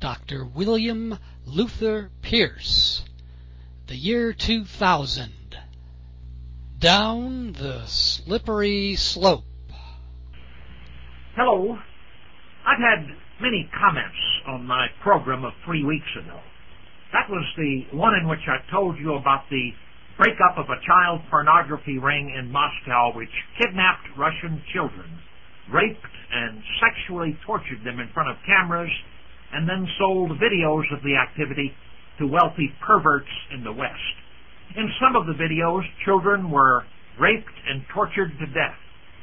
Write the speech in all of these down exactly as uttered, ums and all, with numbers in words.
Doctor William Luther Pierce. The year two thousand. Down the Slippery Slope. Hello. I've had many comments on my program of three weeks ago. That was the one in which I told you about the breakup of a child pornography ring in Moscow which kidnapped Russian children, raped and sexually tortured them in front of cameras, and then sold videos of the activity to wealthy perverts in the West. In some of the videos, children were raped and tortured to death.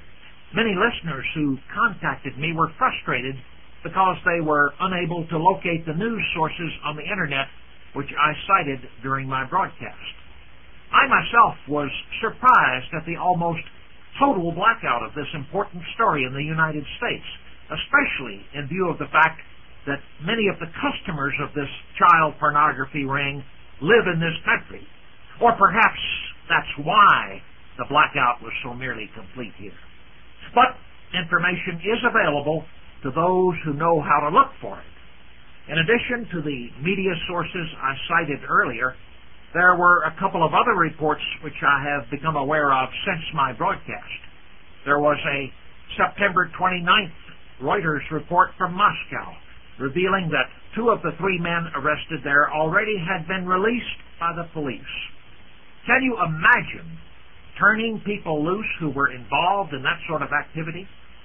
Many listeners who contacted me were frustrated because they were unable to locate the news sources on the Internet which I cited during my broadcast. I myself was surprised at the almost total blackout of this important story in the United States, especially in view of the fact that many of the customers of this child pornography ring live in this country. Or perhaps that's why the blackout was so nearly complete here. But information is available to those who know how to look for it. In addition to the media sources I cited earlier, there were a couple of other reports which I have become aware of since my broadcast. There was a September twenty-ninth Reuters report from Moscow revealing that two of the three men arrested there already had been released by the police. Can you imagine turning people loose who were involved in that sort of activity?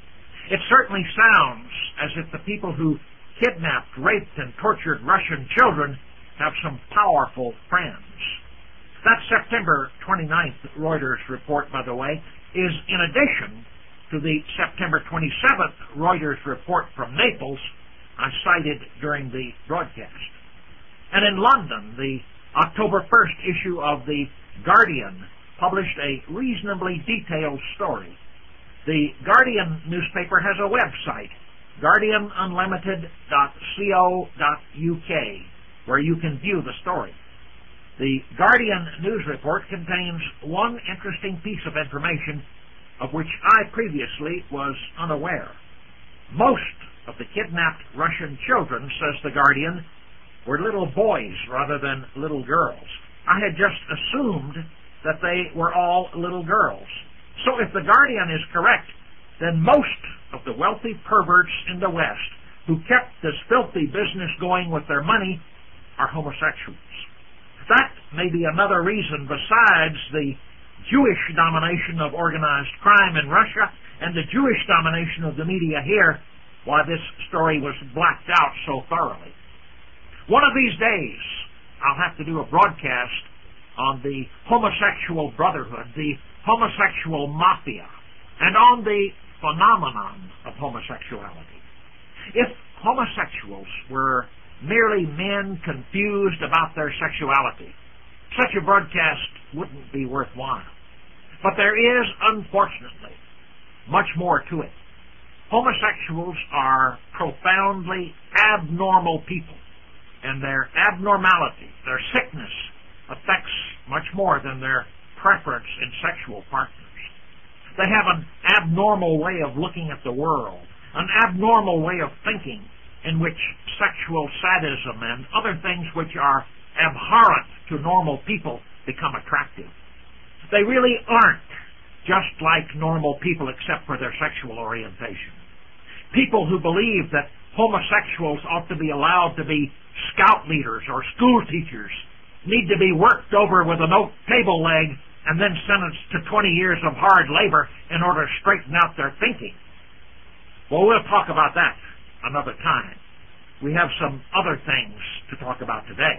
It certainly sounds as if the people who kidnapped, raped, and tortured Russian children have some powerful friends. That September twenty-ninth Reuters report, by the way, is in addition to the September twenty-seventh Reuters report from Naples I cited during the broadcast. And in London, the October first issue of The Guardian published a reasonably detailed story. The Guardian newspaper has a website, guardian unlimited dot co dot uk, where you can view the story. The Guardian news report contains one interesting piece of information of which I previously was unaware. Most of the kidnapped Russian children, says the Guardian, were little boys rather than little girls. I had just assumed that they were all little girls. So if the Guardian is correct, then most of the wealthy perverts in the West who kept this filthy business going with their money are homosexuals. That may be another reason besides the Jewish domination of organized crime in Russia and the Jewish domination of the media here why this story was blacked out so thoroughly. One of these days, I'll have to do a broadcast on the homosexual brotherhood, the homosexual mafia, and on the phenomenon of homosexuality. If homosexuals were merely men confused about their sexuality, such a broadcast wouldn't be worthwhile. But there is, unfortunately, much more to it. Homosexuals are profoundly abnormal people, and their abnormality, their sickness, affects much more than their preference in sexual partners. They have an abnormal way of looking at the world, an abnormal way of thinking in which sexual sadism and other things which are abhorrent to normal people become attractive. They really aren't just like normal people except for their sexual orientation. People who believe that homosexuals ought to be allowed to be scout leaders or school teachers need to be worked over with an oak table leg and then sentenced to twenty years of hard labor in order to straighten out their thinking. Well, we'll talk about that another time. We have some other things to talk about today.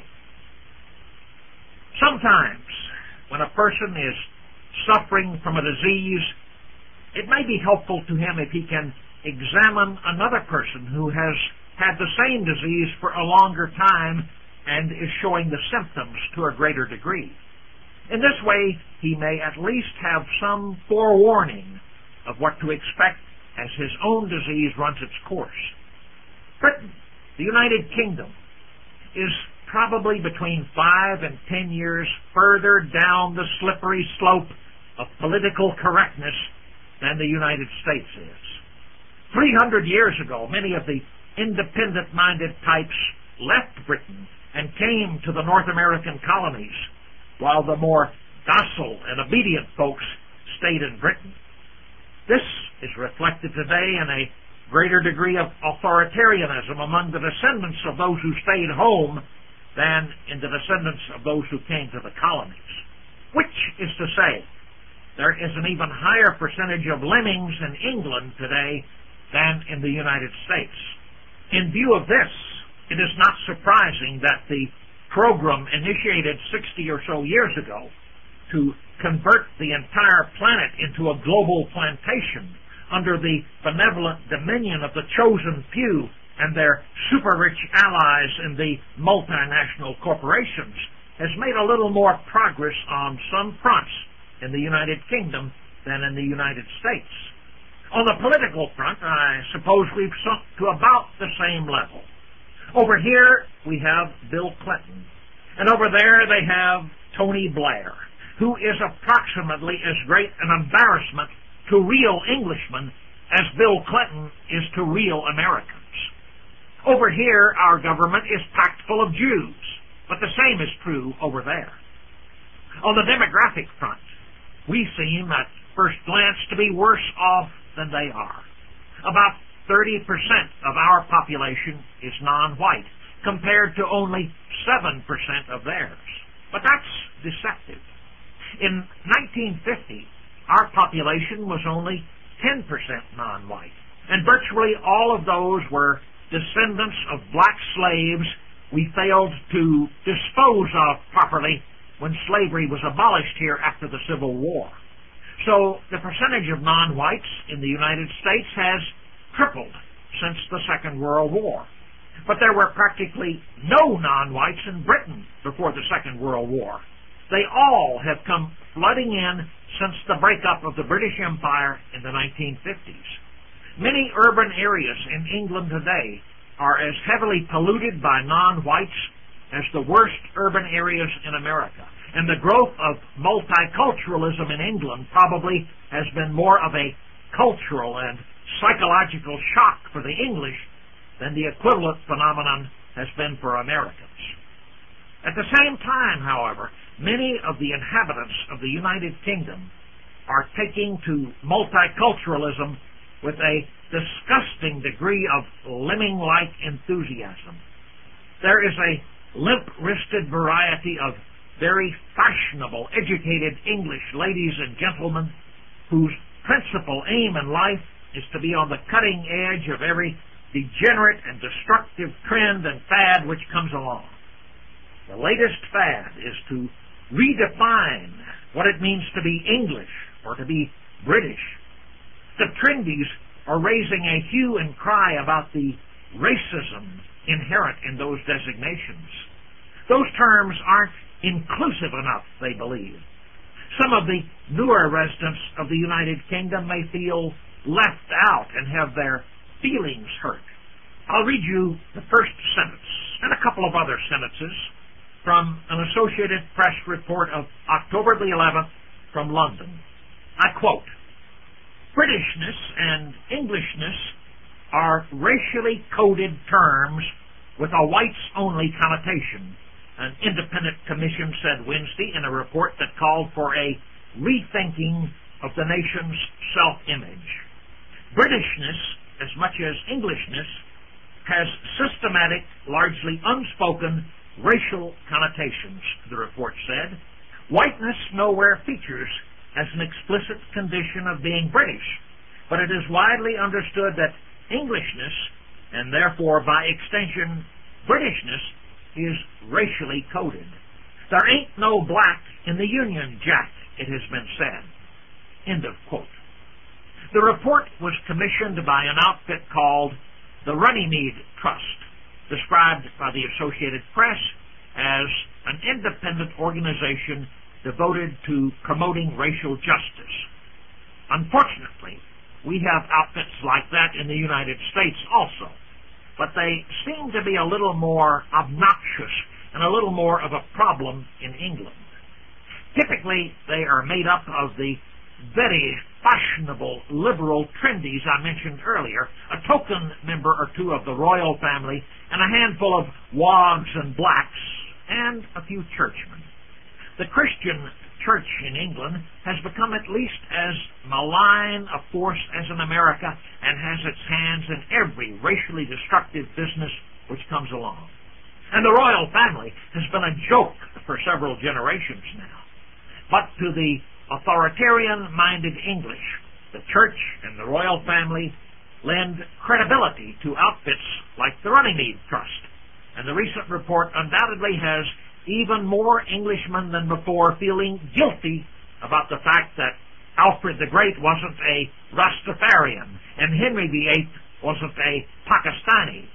Sometimes, when a person is suffering from a disease, it may be helpful to him if he can examine another person who has had the same disease for a longer time and is showing the symptoms to a greater degree. In this way, he may at least have some forewarning of what to expect as his own disease runs its course. Britain, the United Kingdom, is probably between five and ten years further down the slippery slope of political correctness than the United States is. Three hundred years ago, many of the independent-minded types left Britain and came to the North American colonies, while the more docile and obedient folks stayed in Britain. This is reflected today in a greater degree of authoritarianism among the descendants of those who stayed home than in the descendants of those who came to the colonies. Which is to say, there is an even higher percentage of lemmings in England today than in the United States. In view of this, it is not surprising that the program initiated sixty or so years ago to convert the entire planet into a global plantation under the benevolent dominion of the chosen few and their super-rich allies in the multinational corporations has made a little more progress on some fronts in the United Kingdom than in the United States. On the political front, I suppose we've sunk to about the same level. Over here, we have Bill Clinton, and over there they have Tony Blair, who is approximately as great an embarrassment to real Englishmen as Bill Clinton is to real Americans. Over here, our government is packed full of Jews, but the same is true over there. On the demographic front, we seem at first glance to be worse off than they are. About thirty percent of our population is non-white, compared to only seven percent of theirs. But that's deceptive. In nineteen fifty, our population was only ten percent non-white, and virtually all of those were descendants of black slaves we failed to dispose of properly when slavery was abolished here after the Civil War. So the percentage of non-whites in the United States has tripled since the Second World War. But there were practically no non-whites in Britain before the Second World War. They all have come flooding in since the breakup of the British Empire in the nineteen fifties. Many urban areas in England today are as heavily polluted by non-whites as the worst urban areas in America. And the growth of multiculturalism in England probably has been more of a cultural and psychological shock for the English than the equivalent phenomenon has been for Americans. At the same time, however, many of the inhabitants of the United Kingdom are taking to multiculturalism with a disgusting degree of lemming-like enthusiasm. There is a limp-wristed variety of very fashionable, educated English ladies and gentlemen whose principal aim in life is to be on the cutting edge of every degenerate and destructive trend and fad which comes along. The latest fad is to redefine what it means to be English or to be British. The trendies are raising a hue and cry about the racism inherent in those designations. Those terms aren't inclusive enough, they believe. Some of the newer residents of the United Kingdom may feel left out and have their feelings hurt. I'll read you the first sentence and a couple of other sentences from an Associated Press report of October the eleventh from London. I quote, "Britishness and Englishness are racially coded terms with a whites-only connotation," an independent commission said Wednesday in a report that called for a rethinking of the nation's self-image. Britishness, as much as Englishness, has systematic, largely unspoken racial connotations, the report said. Whiteness nowhere features as an explicit condition of being British, but it is widely understood that Englishness, and therefore by extension Britishness, is racially coded. There ain't no black in the Union Jack, it has been said. End of quote. The report was commissioned by an outfit called the Runnymede Trust, described by the Associated Press as an independent organization devoted to promoting racial justice. Unfortunately, we have outfits like that in the United States also, but they seem to be a little more obnoxious and a little more of a problem in England. Typically, they are made up of the very fashionable, liberal trendies I mentioned earlier, a token member or two of the royal family, and a handful of wogs and blacks, and a few churchmen. The Christian church in England has become at least as malign a force as in America and has its hands in every racially destructive business which comes along. And the royal family has been a joke for several generations now. But to the authoritarian-minded English, the church and the royal family lend credibility to outfits like the Runnymede Trust. And the recent report undoubtedly has even more Englishmen than before feeling guilty about the fact that Alfred the Great wasn't a Rastafarian and Henry the Eighth wasn't a Pakistani.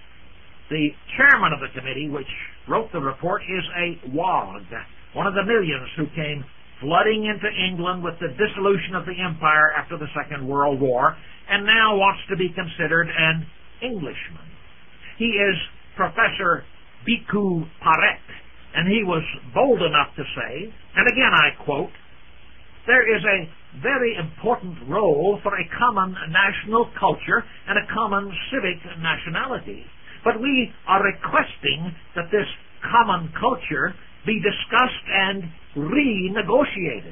The chairman of the committee which wrote the report is a Wog, one of the millions who came flooding into England with the dissolution of the empire after the Second World War and now wants to be considered an Englishman. He is Professor Bhikkhu Parekh, and he was bold enough to say, and again I quote, "There is a very important role for a common national culture and a common civic nationality. But we are requesting that this common culture be discussed and renegotiated."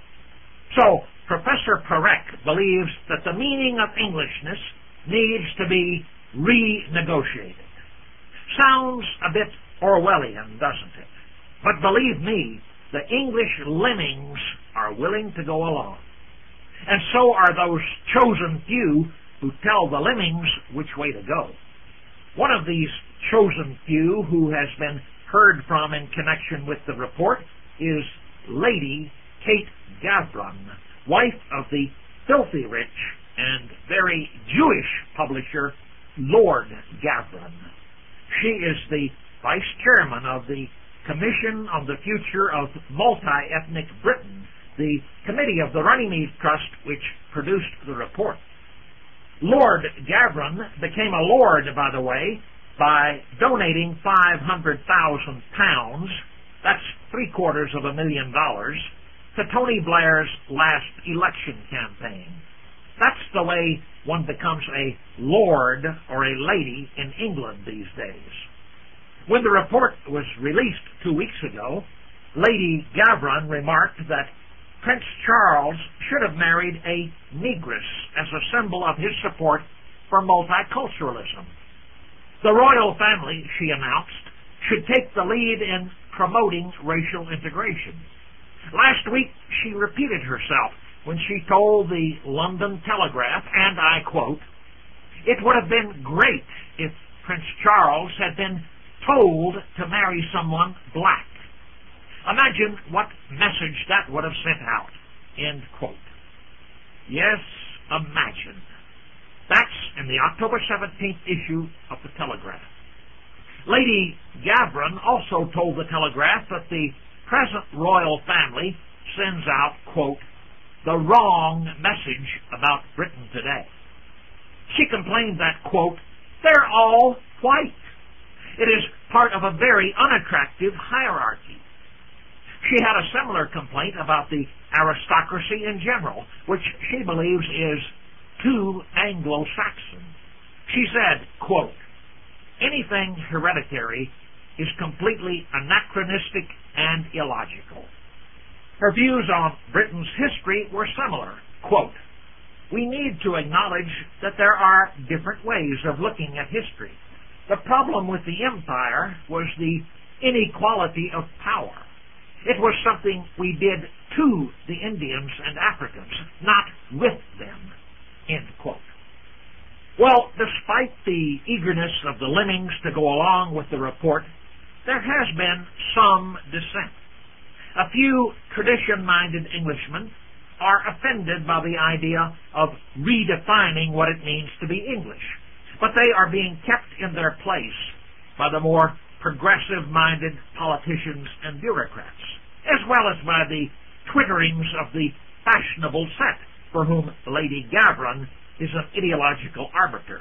So, Professor Parekh believes that the meaning of Englishness needs to be renegotiated. Sounds a bit Orwellian, doesn't it? But believe me, the English lemmings are willing to go along. And so are those chosen few who tell the lemmings which way to go. One of these chosen few who has been heard from in connection with the report is Lady Kate Gavron, wife of the filthy rich and very Jewish publisher Lord Gavron. She is the vice chairman of the Commission on the Future of Multi-Ethnic Britain, the committee of the Runnymede Trust which produced the report. Lord Gavron became a lord, by the way, by donating five hundred thousand pounds, that's three quarters of a million dollars, to Tony Blair's last election campaign. That's the way one becomes a lord or a lady in England these days. When the report was released two weeks ago, Lady Gavron remarked that Prince Charles should have married a negress as a symbol of his support for multiculturalism. The royal family, she announced, should take the lead in promoting racial integration. Last week, she repeated herself when she told the London Telegraph, and I quote, "It would have been great if Prince Charles had been told to marry someone black." Imagine what message that would have sent out. End quote. Yes, imagine. That's in the October seventeenth issue of the Telegraph. Lady Gavron also told the Telegraph that the present royal family sends out, quote, "the wrong message about Britain today." She complained that, quote, "they're all white. It is part of a very unattractive hierarchy." She had a similar complaint about the aristocracy in general, which she believes is too Anglo-Saxon. She said, quote, "anything hereditary is completely anachronistic and illogical." Her views on Britain's history were similar. Quote, "We need to acknowledge that there are different ways of looking at history. The problem with the empire was the inequality of power. It was something we did to the Indians and Africans, not with them." End quote. Well, despite the eagerness of the lemmings to go along with the report, there has been some dissent. A few tradition-minded Englishmen are offended by the idea of redefining what it means to be English, but they are being kept in their place by the more progressive-minded politicians and bureaucrats, as well as by the twitterings of the fashionable set for whom Lady Gavron is an ideological arbiter.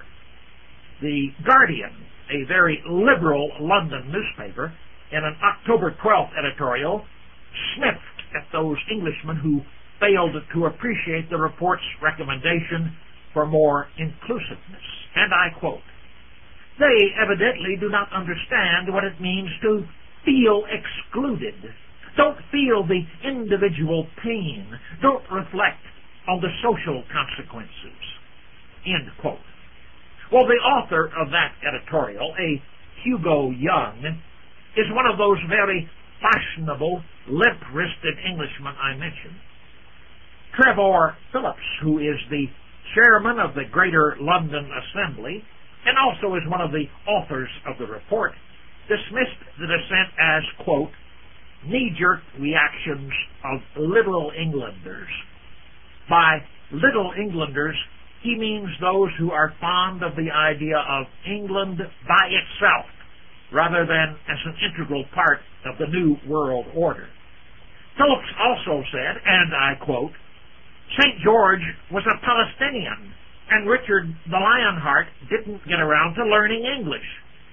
The Guardian, a very liberal London newspaper, in an October twelfth editorial, sniffed at those Englishmen who failed to appreciate the report's recommendation for more inclusiveness. And I quote, "They evidently do not understand what it means to feel excluded. Don't feel the individual pain. Don't reflect on the social consequences." End quote. Well, the author of that editorial, a Hugo Young, is one of those very fashionable, limp-wristed Englishmen I mentioned. Trevor Phillips, who is the chairman of the Greater London Assembly, and also is one of the authors of the report, dismissed the dissent as, quote, knee-jerk reactions of Little Englanders. By Little Englanders, he means those who are fond of the idea of England by itself, rather than as an integral part of the New World Order. Phillips also said, and I quote, "Saint George was a Palestinian, and Richard the Lionheart didn't get around to learning English.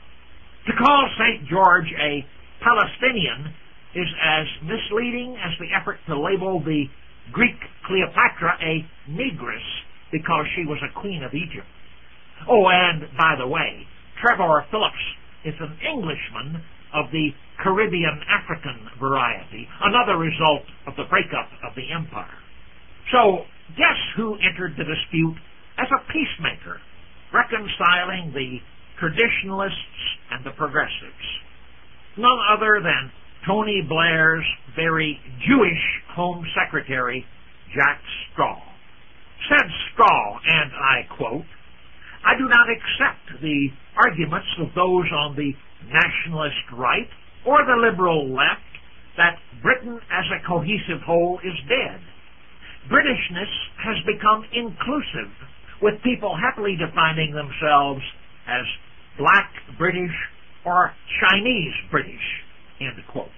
To call Saint George a Palestinian is as misleading as the effort to label the Greek Cleopatra a negress because she was a queen of Egypt. Oh, and by the way, Trevor Phillips is an Englishman of the Caribbean-African variety, another result of the breakup of the empire. So, guess who entered the dispute as a peacemaker, reconciling the traditionalists and the progressives? None other than Tony Blair's very Jewish Home Secretary, Jack Straw. Said Straw, and I quote, "I do not accept the arguments of those on the nationalist right or the liberal left that Britain as a cohesive whole is dead. Britishness has become inclusive, with people happily defining themselves as black British or Chinese British," end quote.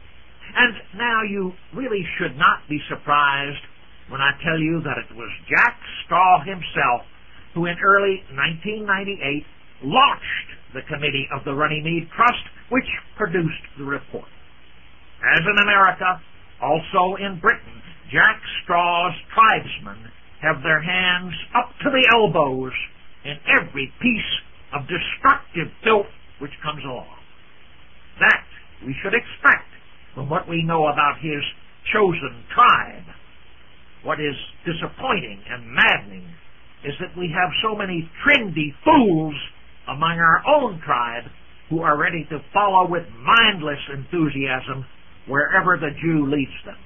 And now you really should not be surprised when I tell you that it was Jack Straw himself who in early nineteen ninety-eight launched the committee of the Runnymede Trust, which produced the report. As in America, also in Britain, Jack Straw's tribesmen have their hands up to the elbows in every piece of destructive filth which comes along. That we should expect from what we know about his chosen tribe. What is disappointing and maddening is that we have so many trendy fools among our own tribe who are ready to follow with mindless enthusiasm wherever the Jew leads them.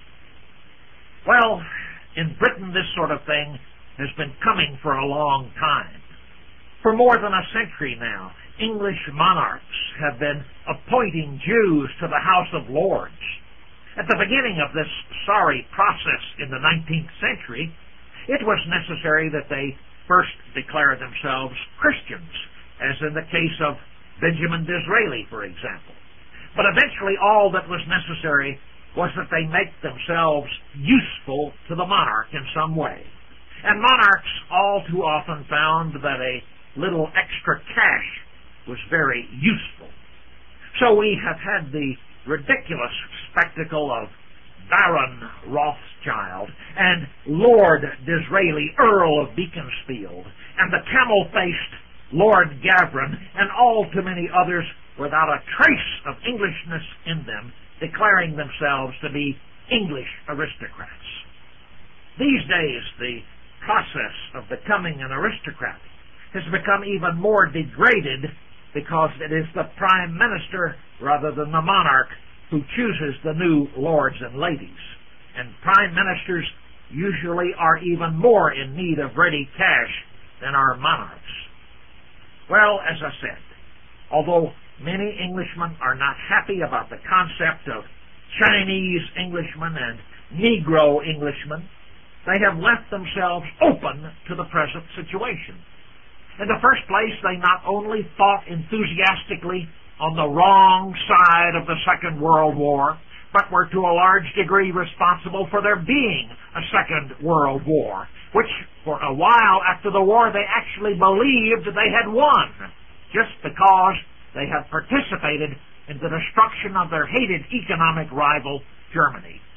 Well, in Britain this sort of thing has been coming for a long time. For more than a century now, English monarchs have been appointing Jews to the House of Lords. At the beginning of this sorry process in the nineteenth century, it was necessary that they first declare themselves Christians, as in the case of Benjamin Disraeli, for example. But eventually all that was necessary was that they make themselves useful to the monarch in some way. And monarchs all too often found that a little extra cash was very useful. So we have had the ridiculous spectacle of Baron Rothschild and Lord Disraeli, Earl of Beaconsfield, and the camel-faced Lord Gavron, and all too many others without a trace of Englishness in them, declaring themselves to be English aristocrats. These days, the process of becoming an aristocrat has become even more degraded because it is the Prime Minister rather than the monarch who chooses the new lords and ladies. And Prime Ministers usually are even more in need of ready cash than our monarchs. Well, as I said, although many Englishmen are not happy about the concept of Chinese Englishmen and Negro Englishmen, they have left themselves open to the present situation. In the first place, they not only fought enthusiastically on the wrong side of the Second World War, but were to a large degree responsible for there being a Second World War, which for a while after the war they actually believed they had won, just because they had participated in the destruction of their hated economic rival, Germany.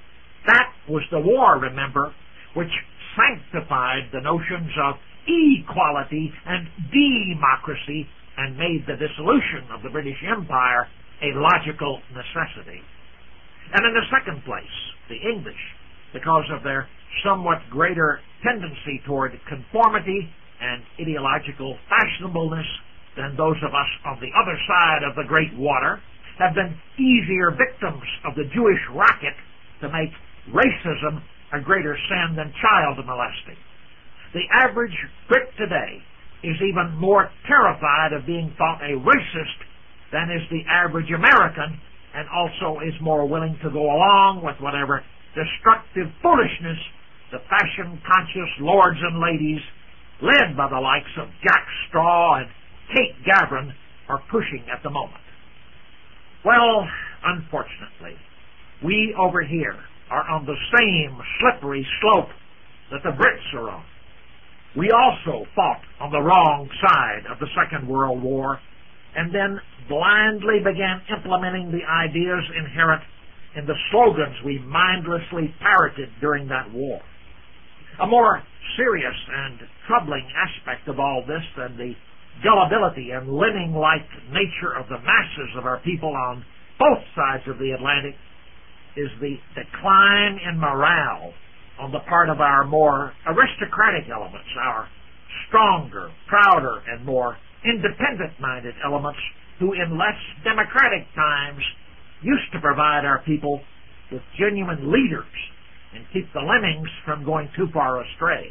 That was the war, remember, which sanctified the notions of equality and democracy and made the dissolution of the British Empire a logical necessity. And in the second place, the English, because of their somewhat greater tendency toward conformity and ideological fashionableness than those of us on the other side of the Great Water, have been easier victims of the Jewish racket to make racism a greater sin than child molesting. The average Brit today is even more terrified of being thought a racist than is the average American, and also is more willing to go along with whatever destructive foolishness the fashion-conscious lords and ladies, led by the likes of Jack Straw and Kate Gavran, are pushing at the moment. Well, unfortunately, we over here are on the same slippery slope that the Brits are on. We also fought on the wrong side of the Second World War and then blindly began implementing the ideas inherent in the slogans we mindlessly parroted during that war. A more serious and troubling aspect of all this than the gullibility and lemming-like nature of the masses of our people on both sides of the Atlantic is the decline in morale on the part of our more aristocratic elements, our stronger, prouder, and more independent-minded elements who in less democratic times used to provide our people with genuine leaders and keep the lemmings from going too far astray.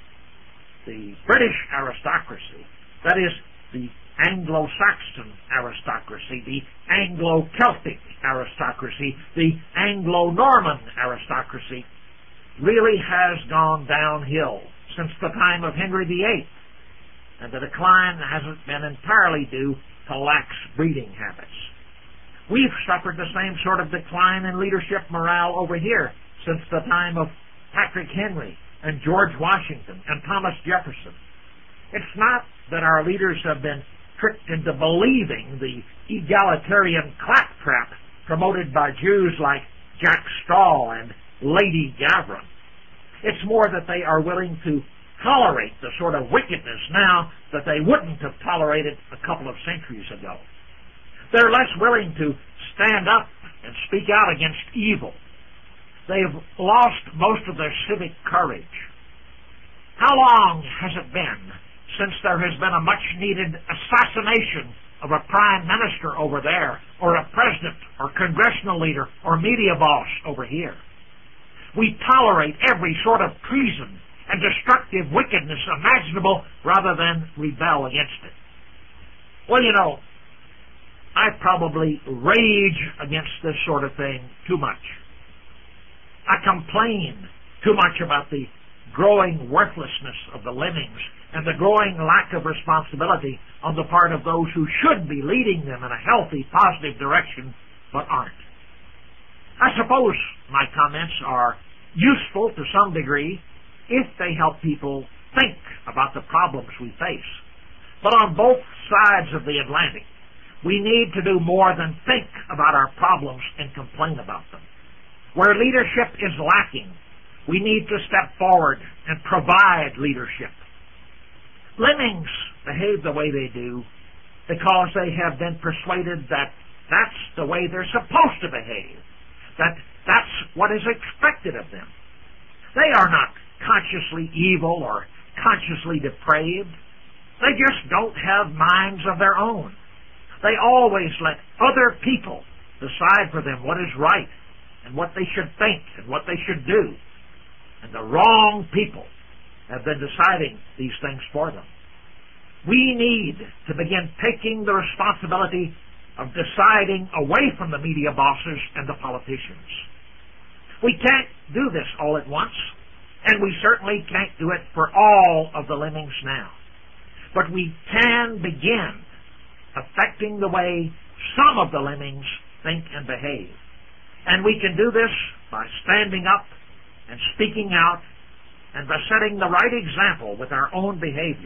The British aristocracy, that is, the Anglo-Saxon aristocracy, the Anglo-Celtic aristocracy, the Anglo-Norman aristocracy, really has gone downhill since the time of Henry the Eighth, and the decline hasn't been entirely due to lax breeding habits. We've suffered the same sort of decline in leadership morale over here since the time of Patrick Henry and George Washington and Thomas Jefferson. It's not that our leaders have been tricked into believing the egalitarian claptrap promoted by Jews like Jack Straw and Lady Gavran. It's more that they are willing to tolerate the sort of wickedness now that they wouldn't have tolerated a couple of centuries ago. They're less willing to stand up and speak out against evil. They've lost most of their civic courage. How long has it been since there has been a much-needed assassination of a prime minister over there, or a president, or congressional leader, or media boss over here? We tolerate every sort of treason and destructive wickedness imaginable rather than rebel against it. Well, you know, I probably rage against this sort of thing too much. I complain too much about the growing worthlessness of the lemmings and the growing lack of responsibility on the part of those who should be leading them in a healthy, positive direction, but aren't. I suppose my comments are useful to some degree if they help people think about the problems we face. But on both sides of the Atlantic, we need to do more than think about our problems and complain about them. Where leadership is lacking, we need to step forward and provide leadership. Lemmings behave the way they do because they have been persuaded that that's the way they're supposed to behave, that that's what is expected of them. They are not consciously evil or consciously depraved. They just don't have minds of their own. They always let other people decide for them what is right and what they should think and what they should do. And the wrong people have been deciding these things for them. We need to begin taking the responsibility of deciding away from the media bosses and the politicians. We can't do this all at once, and we certainly can't do it for all of the lemmings now. But we can begin affecting the way some of the lemmings think and behave. And we can do this by standing up and speaking out and by setting the right example with our own behavior.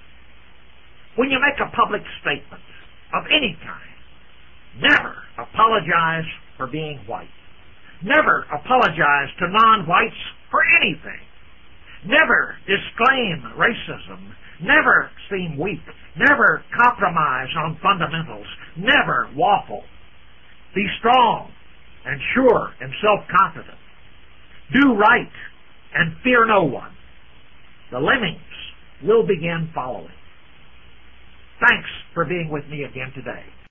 When you make a public statement of any kind, never apologize for being white. Never apologize to non-whites for anything. Never disclaim racism. Never seem weak. Never compromise on fundamentals. Never waffle. Be strong and sure and self-confident. Do right and fear no one. The lemmings will begin following. Thanks for being with me again today.